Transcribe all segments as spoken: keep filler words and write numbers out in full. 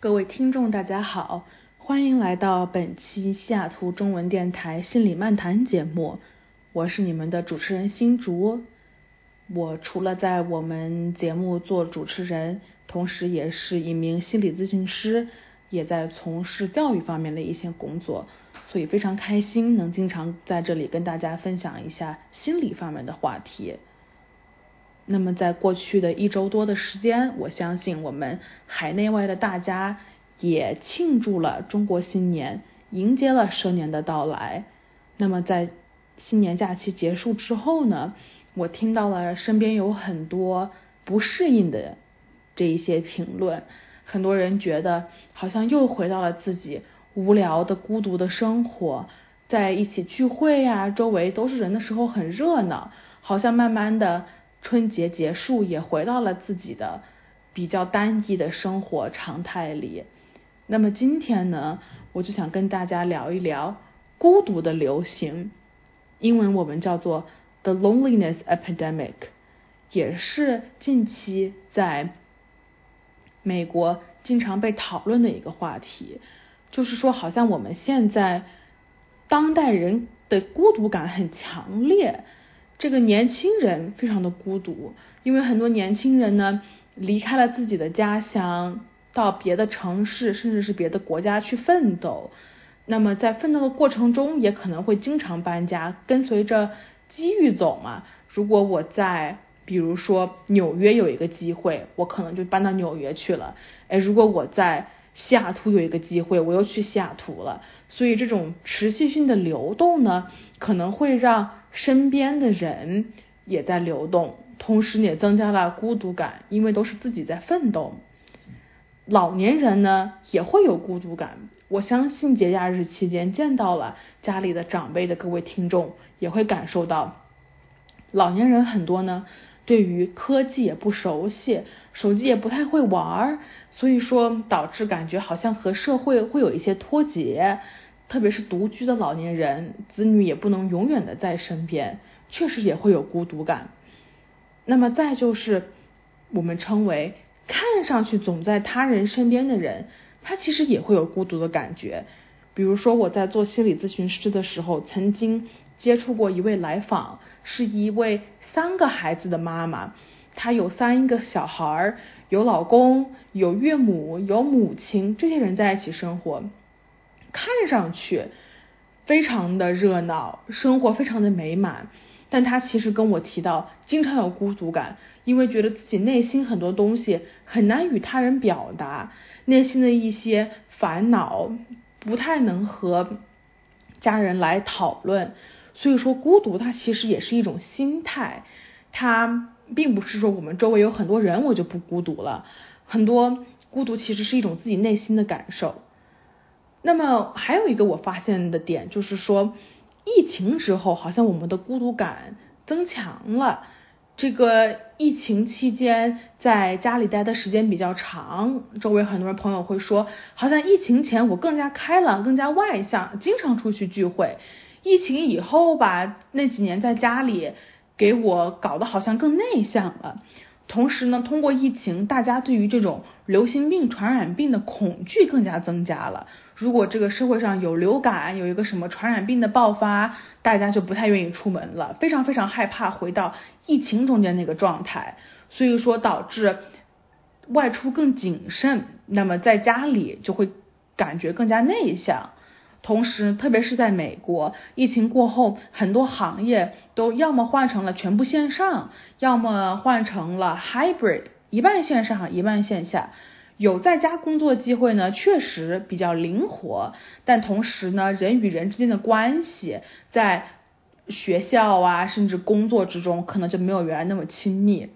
各位听众大家好，欢迎来到本期西雅图中文电台心理漫谈节目，我是你们的主持人新竹。我除了在我们节目做主持人，同时也是一名心理咨询师，也在从事教育方面的一些工作，所以非常开心能经常在这里跟大家分享一下心理方面的话题。那么在过去的一周多的时间，我相信我们海内外的大家也庆祝了中国新年，迎接了蛇年的到来。那么在新年假期结束之后呢，我听到了身边有很多不适应的这一些评论，很多人觉得好像又回到了自己无聊的孤独的生活，在一起聚会呀、啊，周围都是人的时候很热闹，好像慢慢的春节结束也回到了自己的比较单一的生活常态里。那么今天呢，我就想跟大家聊一聊孤独的流行，英文我们叫做 The Loneliness Epidemic， 也是近期在美国经常被讨论的一个话题。就是说好像我们现在当代人的孤独感很强烈，这个年轻人非常的孤独，因为很多年轻人呢离开了自己的家乡，到别的城市甚至是别的国家去奋斗。那么在奋斗的过程中也可能会经常搬家，跟随着机遇走嘛。如果我在比如说纽约有一个机会，我可能就搬到纽约去了，哎，如果我在西雅图有一个机会，我又去西雅图了。所以这种持续性的流动呢，可能会让身边的人也在流动，同时也增加了孤独感，因为都是自己在奋斗。老年人呢也会有孤独感，我相信节假日期间见到了家里的长辈的各位听众也会感受到，老年人很多呢对于科技也不熟悉，手机也不太会玩，所以说导致感觉好像和社会会有一些脱节，特别是独居的老年人，子女也不能永远的在身边，确实也会有孤独感。那么再就是我们称为看上去总在他人身边的人，他其实也会有孤独的感觉。比如说我在做心理咨询师的时候，曾经接触过一位来访，是一位三个孩子的妈妈，她有三个小孩，有老公，有岳母，有母亲，这些人在一起生活，看上去非常的热闹，生活非常的美满，但她其实跟我提到经常有孤独感，因为觉得自己内心很多东西很难与他人表达，内心的一些烦恼不太能和家人来讨论。所以说孤独它其实也是一种心态，它并不是说我们周围有很多人我就不孤独了，很多孤独其实是一种自己内心的感受。那么还有一个我发现的点就是说，疫情之后好像我们的孤独感增强了。这个疫情期间在家里待的时间比较长，周围很多人朋友会说，好像疫情前我更加开朗，更加外向，经常出去聚会，疫情以后吧，那几年在家里给我搞得好像更内向了。同时呢，通过疫情，大家对于这种流行病、传染病的恐惧更加增加了。如果这个社会上有流感，有一个什么传染病的爆发，大家就不太愿意出门了，非常非常害怕回到疫情中间那个状态，所以说导致外出更谨慎，那么在家里就会感觉更加内向。同时特别是在美国，疫情过后很多行业都要么换成了全部线上，要么换成了 hybrid， 一半线上一半线下。有在家工作机会呢，确实比较灵活，但同时呢，人与人之间的关系在学校啊甚至工作之中可能就没有原来那么亲密。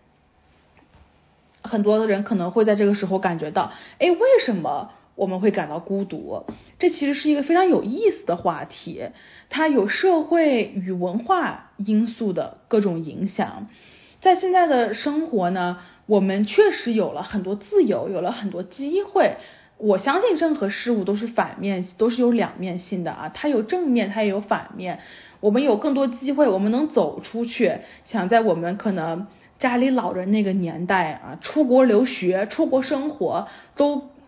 很多的人可能会在这个时候感觉到，哎，为什么我们会感到孤独？这其实是一个非常有意思的话题，它有社会与文化因素的各种影响。在现在的生活呢，我们确实有了很多自由，有了很多机会。我相信任何事物都是反面，都是有两面性的啊，它有正面，它也有反面。我们有更多机会，我们能走出去，想在我们可能家里老人那个年代啊，出国留学、出国生活都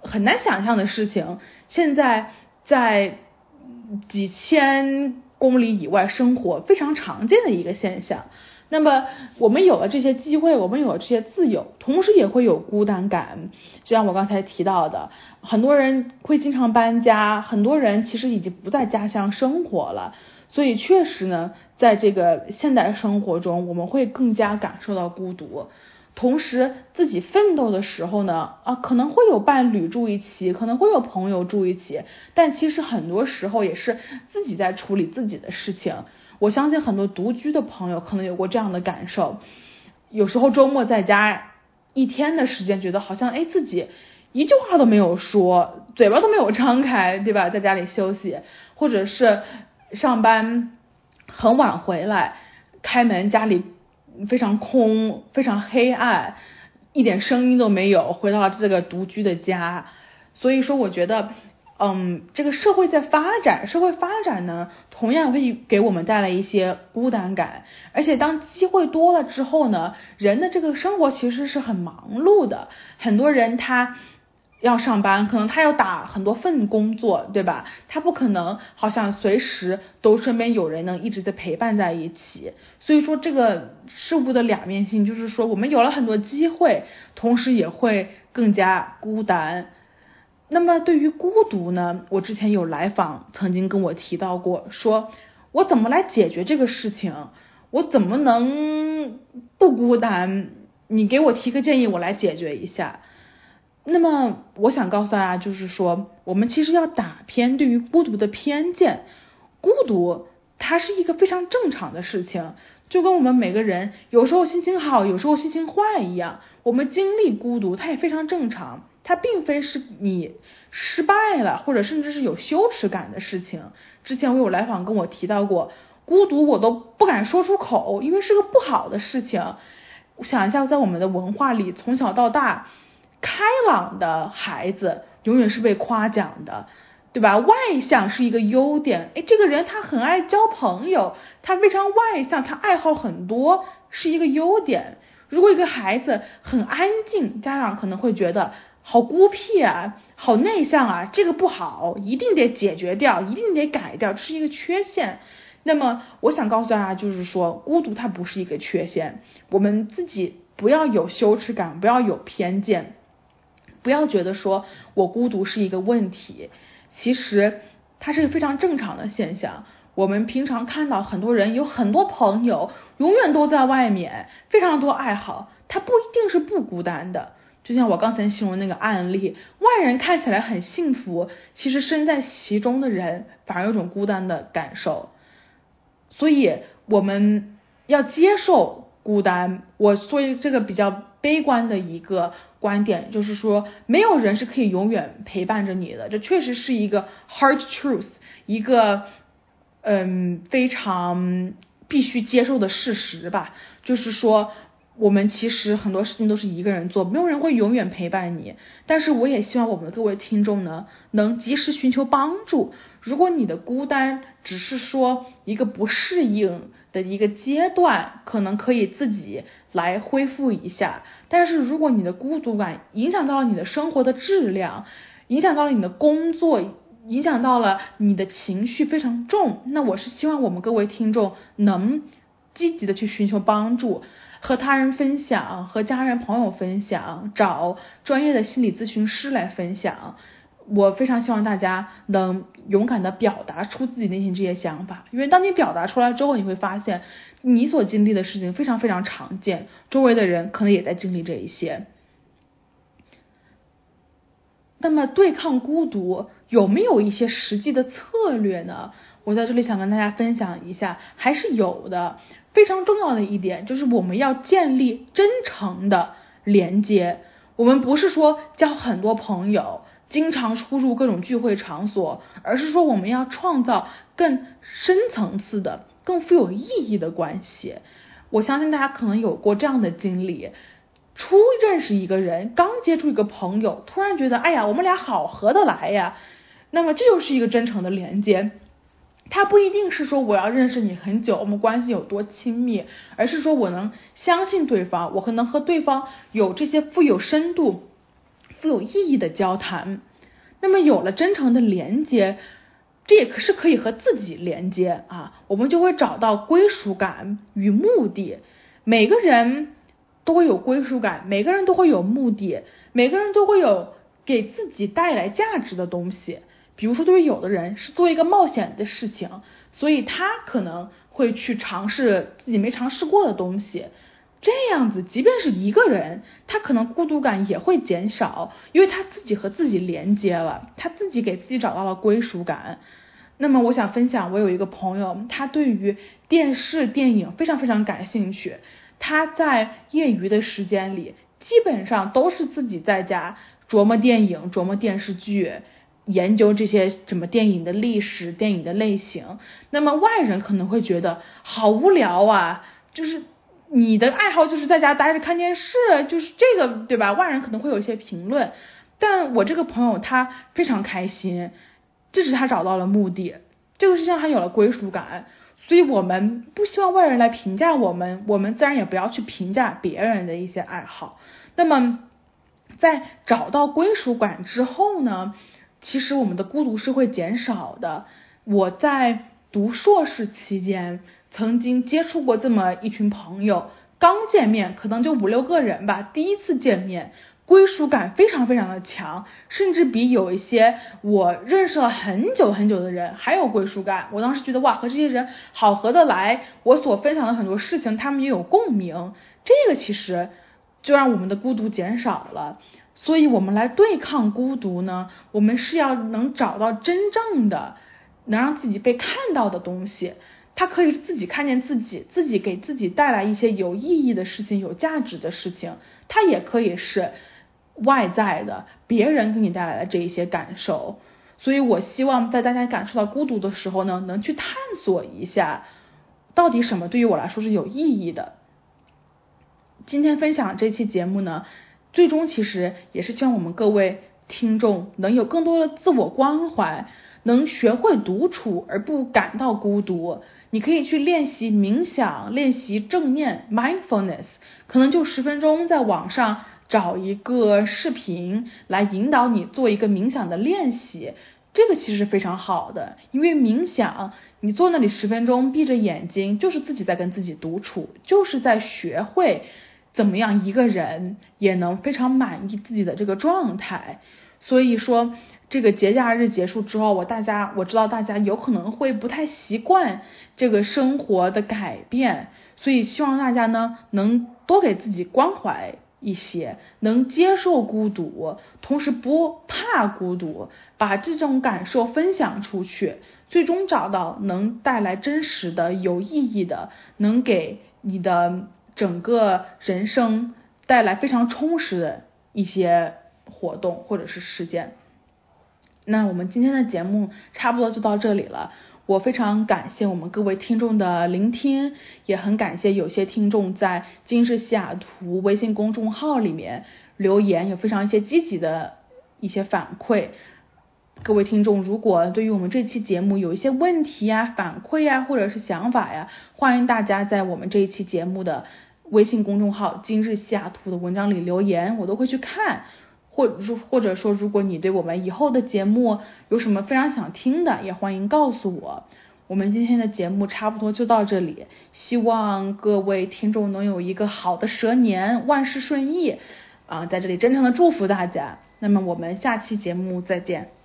很难想象的事情，现在在几千公里以外生活非常常见的一个现象。那么我们有了这些机会，我们有了这些自由，同时也会有孤单感。就像我刚才提到的，很多人会经常搬家，很多人其实已经不在家乡生活了，所以确实呢，在这个现代生活中，我们会更加感受到孤独。同时自己奋斗的时候呢，啊，可能会有伴侣住一起，可能会有朋友住一起，但其实很多时候也是自己在处理自己的事情。我相信很多独居的朋友可能有过这样的感受，有时候周末在家一天的时间，觉得好像哎自己一句话都没有说，嘴巴都没有张开，对吧？在家里休息，或者是上班很晚回来，开门家里非常空，非常黑暗，一点声音都没有，回到了这个独居的家。所以说我觉得嗯，这个社会在发展，社会发展呢，同样会给我们带来一些孤单感。而且当机会多了之后呢，人的这个生活其实是很忙碌的。很多人他要上班，可能他要打很多份工作，对吧？他不可能好像随时都身边有人能一直在陪伴在一起。所以说这个事物的两面性，就是说我们有了很多机会，同时也会更加孤单。那么对于孤独呢，我之前有来访曾经跟我提到过，说我怎么来解决这个事情，我怎么能不孤单，你给我提个建议，我来解决一下。那么我想告诉大家，就是说我们其实要打偏对于孤独的偏见。孤独它是一个非常正常的事情，就跟我们每个人有时候心情好，有时候心情坏一样，我们经历孤独它也非常正常，它并非是你失败了或者甚至是有羞耻感的事情。之前我有来访跟我提到过，孤独我都不敢说出口，因为是个不好的事情。我想一下，在我们的文化里，从小到大，开朗的孩子永远是被夸奖的，对吧？外向是一个优点，诶，这个人他很爱交朋友，他非常外向，他爱好很多，是一个优点。如果一个孩子很安静，家长可能会觉得好孤僻啊，好内向啊，这个不好，一定得解决掉，一定得改掉，这是一个缺陷。那么我想告诉大家，就是说孤独它不是一个缺陷，我们自己不要有羞耻感，不要有偏见，不要觉得说我孤独是一个问题，其实它是一个非常正常的现象。我们平常看到很多人有很多朋友，永远都在外面，非常多爱好，他不一定是不孤单的。就像我刚才形容那个案例，外人看起来很幸福，其实身在其中的人反而有种孤单的感受。所以我们要接受孤单。我说这个比较悲观的一个观点，就是说没有人是可以永远陪伴着你的，这确实是一个 hard truth， 一个嗯非常必须接受的事实吧。就是说我们其实很多事情都是一个人做，没有人会永远陪伴你。但是我也希望我们的各位听众呢，能及时寻求帮助。如果你的孤单只是说一个不适应的一个阶段，可能可以自己来恢复一下。但是如果你的孤独感影响到了你的生活的质量，影响到了你的工作，影响到了你的情绪非常重，那我是希望我们各位听众能积极的去寻求帮助，和他人分享，和家人朋友分享，找专业的心理咨询师来分享。我非常希望大家能勇敢的表达出自己内心这些想法，因为当你表达出来之后，你会发现你所经历的事情非常非常常见，周围的人可能也在经历这一些。那么对抗孤独有没有一些实际的策略呢？我在这里想跟大家分享一下，还是有的。非常重要的一点就是我们要建立真诚的连接。我们不是说交很多朋友，经常出入各种聚会场所，而是说我们要创造更深层次的、更富有意义的关系。我相信大家可能有过这样的经历，初认识一个人，刚接触一个朋友，突然觉得哎呀我们俩好合得来呀，那么这就是一个真诚的连接。它不一定是说我要认识你很久，我们关系有多亲密，而是说我能相信对方，我可能和对方有这些富有深度、 富有意义的交谈。那么有了真诚的连接，这也是可以和自己连接啊，我们就会找到归属感与目的。每个人都会有归属感，每个人都会有目的，每个人都会有给自己带来价值的东西。比如说对于有的人是做一个冒险的事情，所以他可能会去尝试自己没尝试过的东西。这样子即便是一个人，他可能孤独感也会减少，因为他自己和自己连接了，他自己给自己找到了归属感。那么我想分享，我有一个朋友，他对于电视电影非常非常感兴趣，他在业余的时间里基本上都是自己在家琢磨电影，琢磨电视剧，研究这些什么电影的历史，电影的类型。那么外人可能会觉得好无聊啊，就是你的爱好就是在家待着看电视，就是这个对吧？外人可能会有一些评论，但我这个朋友他非常开心，这是他找到了目的，这个是让他有了归属感。所以我们不希望外人来评价我们，我们自然也不要去评价别人的一些爱好。那么在找到归属感之后呢，其实我们的孤独是会减少的。我在读硕士期间曾经接触过这么一群朋友，刚见面可能就五六个人吧，第一次见面归属感非常非常的强，甚至比有一些我认识了很久很久的人还有归属感。我当时觉得哇，和这些人好合得来，我所分享的很多事情他们也有共鸣，这个其实就让我们的孤独减少了。所以我们来对抗孤独呢，我们是要能找到真正的能让自己被看到的东西。它可以自己看见自己，自己给自己带来一些有意义的事情，有价值的事情。它也可以是外在的，别人给你带来的这一些感受。所以我希望在大家感受到孤独的时候呢，能去探索一下到底什么对于我来说是有意义的。今天分享这期节目呢，最终其实也是希望我们各位听众能有更多的自我关怀，能学会独处而不感到孤独。你可以去练习冥想，练习正念 mindfulness， 可能就十分钟，在网上找一个视频来引导你做一个冥想的练习，这个其实是非常好的。因为冥想你坐那里十分钟闭着眼睛，就是自己在跟自己独处，就是在学会怎么样一个人也能非常满意自己的这个状态。所以说这个节假日结束之后，我大家我知道大家有可能会不太习惯这个生活的改变，所以希望大家呢能多给自己关怀一些，能接受孤独，同时不怕孤独，把这种感受分享出去，最终找到能带来真实的有意义的，能给你的整个人生带来非常充实的一些活动或者是事件。那我们今天的节目差不多就到这里了，我非常感谢我们各位听众的聆听，也很感谢有些听众在今日西雅图微信公众号里面留言，有非常一些积极的一些反馈。各位听众如果对于我们这期节目有一些问题呀、反馈呀或者是想法呀，欢迎大家在我们这一期节目的微信公众号今日西雅图的文章里留言，我都会去看。或或者说如果你对我们以后的节目有什么非常想听的，也欢迎告诉我。我们今天的节目差不多就到这里，希望各位听众能有一个好的蛇年，万事顺意啊！在这里真诚的祝福大家。那么我们下期节目再见。